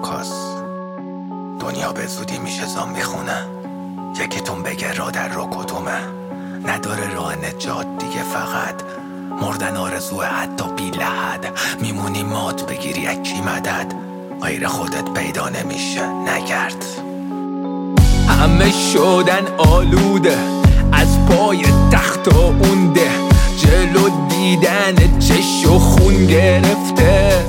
آکاس. دنیا به زودی میشه زامبی خونه. یکیتون بگه را در رو کدومه. نداره راه نجات دیگه، فقط مردن آرزوه، حتی بی لحد. میمونی مات بگیری اکی مدد، غیر خودت پیدا نمیشه، نگرد. همه شدن آلوده، از پای تخت و اونده، جلو دیدن چش و خون گرفته.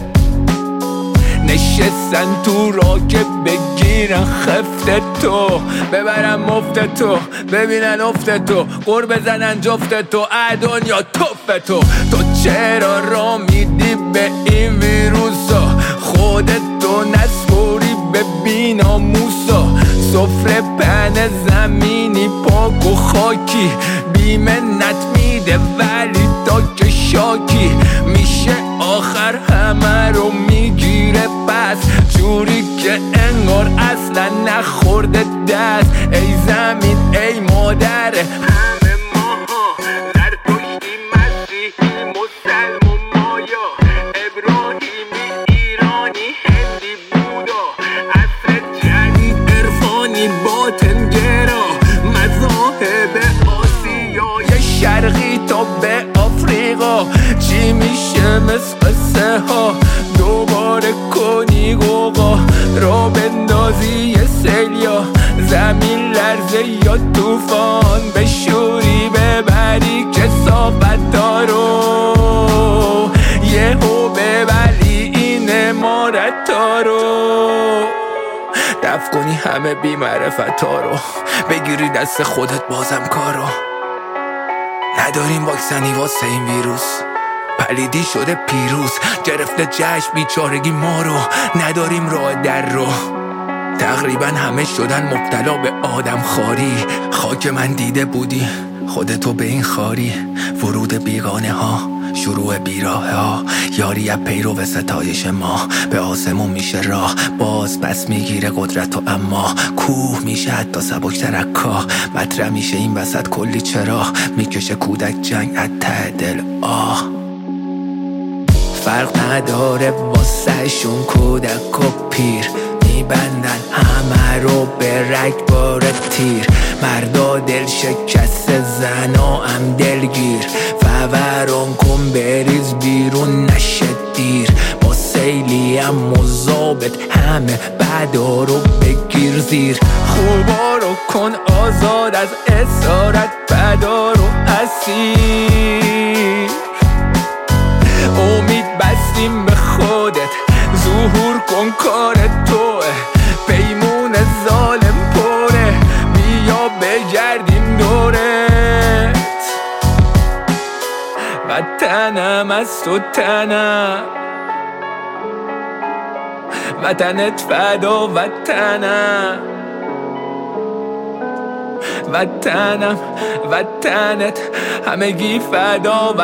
نشستن تو را که بگیرن خفت تو، ببرن مفت تو، ببینن افت تو، قر بزنن جفت تو، دنیا توف تو. تو چرا را میدی به این ویروسا؟ خودتو نسپوری به بیناموسا. سفره پهن زمینی پاک و خاکی، بی منت میده ولی تا که شاکی میشه آخر همه رو میگیره پس، جوری که انگار اصلا نخورده دست. ای زمین ای مادر همه ماها، در توشی مسیحی مسلمان مایا، ابراهیمی ایرانی هندی بودا، عصر جدید عرفانی باطن گرا، مذاهب آسیای شرقی تا به آفریقا. چی میشه مثل قصه ها دوباره کنی قوقا، را بندازی یه سیل یا زمین لرزه یا توفان، بشوری ببری کثافت رو، یهو ببری این امارت رو، دفع کنی همه بی معرفت ها رو، بگیری دست خودت بازم کارو. نداریم واکسنی واسه این ویروس، پلیدی شده پیروز، گرفته جشن بیچارگی ما رو، نداریم راه در رو. تقریبا همه شدن مبتلا به آدم خاری، خاک من دیده بودی خودتو به این خاری. ورود بیگانه ها، شروع بیراه ها، یاری از پیرو و ستایش ما، به آسمون میشه راه باز پس میگیره قدرت و اما کوه میشه حتی سبکتر از کاه. مطرح میشه این وسط کلی چرا، میکشه کودک جنگ از ته دل آه. فرق نداره واسه شون کودک و پیر، میبندن همه رو به رگبار تیر. مردا دل شکست، زنا هم دلگیر، فوران کن بریز بیرون نشه دیر. با سیلی هم مزابط همه بدا رو بگیر زیر. خوبا رو کن آزاد از اسارت، بدا رو اسیر. امید بستیم به خودت، ظهور کن کار توه، پیمون ظالم پره، بیا بگردیم دورت. وطنم از تو تنم، وطنت فدا وطنم، وطنم وطنت همگی فدا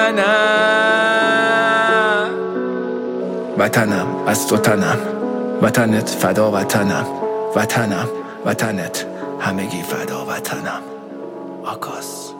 وطنم. وطنم از تو تنم، وطنت فدا وطنم، وطنم وطنت همگی فدا وطنم. آکاس.